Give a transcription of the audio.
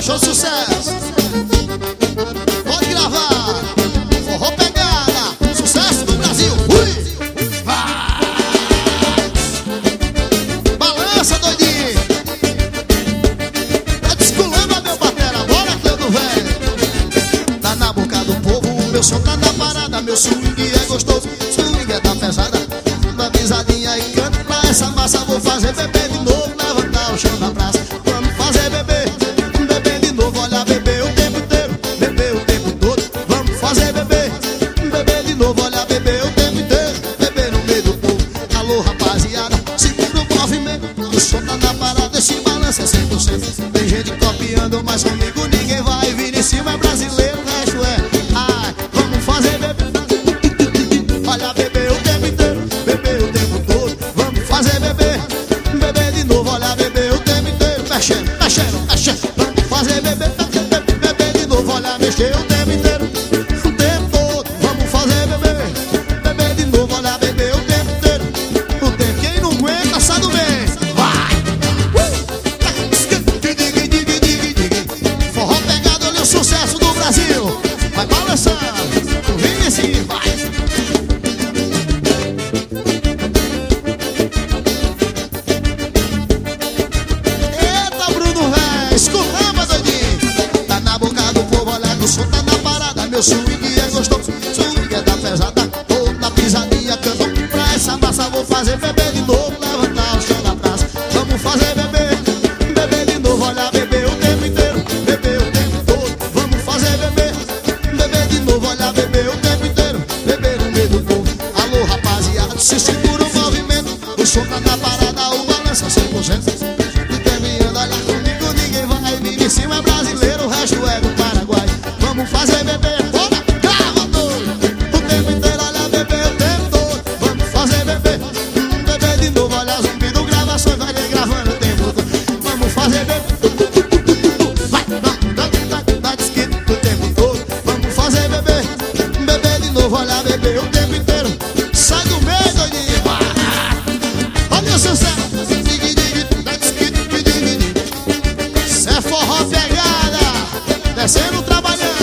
show sucesso. Pode gravar. Forró pegada, sucesso do Brasil. Ui! Balança, doidinho. Tá desculando, meu batera. Bora, Cleudo velho. Tá na boca do povo, o meu som tá na parada. Meu swing é gostoso, swing é da pesada. Uma pisadinha e canto pra essa massa. Vou fazer bebê de novo, levantar o chão da praça. Vamos fazer bebê, bebê de novo. Olha, bebê o tempo inteiro, bebê o tempo todo. Vamos fazer bebê, bebê de novo. Olha, bebê o tempo inteiro, bebê no meio do povo. Alô, rapaziada, segura o movimento. O som tá na parada, esse balanço é 100%. Tem gente copiando, mas comigo ninguém vai vir em cima. É brasileiro, o resto é ai, vamos fazer bebê. Olha, bebê o tempo inteiro, bebê o tempo todo. Vamos fazer bebê, bebê de novo. Olha, bebê o tempo inteiro, mexendo, mexendo, mexendo. Vamos fazer bebê, bebê de novo. Olha, mexer o tempo inteiro, o tempo todo. Vamos fazer bebê, bebê de novo. Olha, bebê o tempo inteiro, o tempo. Quem não aguenta, sai do bem. Vai! Forró pegado, olha o sucesso do Brasil. Vai balançando, vem assim, vai. Eita, Bruno, véi, esculamba, doidinho. Tá na boca do povo, olha que o som tá na parada. Meu swing é gostoso, swing é da pesada. Toda pisadinha canto pra essa massa. Vou fazer bebê de novo, levantar o chão da praça. Vamos fazer bebê, bebê de novo. Olha, bebê o tempo inteiro, bebê o tempo todo. Vamos fazer bebê, bebê de novo. Olha, bebê o tempo inteiro, bebê no meio do povo. Alô, rapaziada, se segura o movimento. O som tá na parada, o balança 100%. Olha comigo, ninguém vai vir em cima. É brasileiro, o resto é do Paraguai. Vamos fazer bebê, bora, grava doido. O tempo inteiro, olha bebê, o tempo todo. Vamos fazer bebê, bebê de novo. Olha zumbido, gravações, vai gravando o tempo todo. Vamos fazer bebê, vai, dá desquito o tempo todo. Vamos fazer bebê, bebê de novo. Olha bebê, o tempo inteiro. Sai do meio, doidinho. Olha o sucesso. É forró pegada, descendo trabalhando.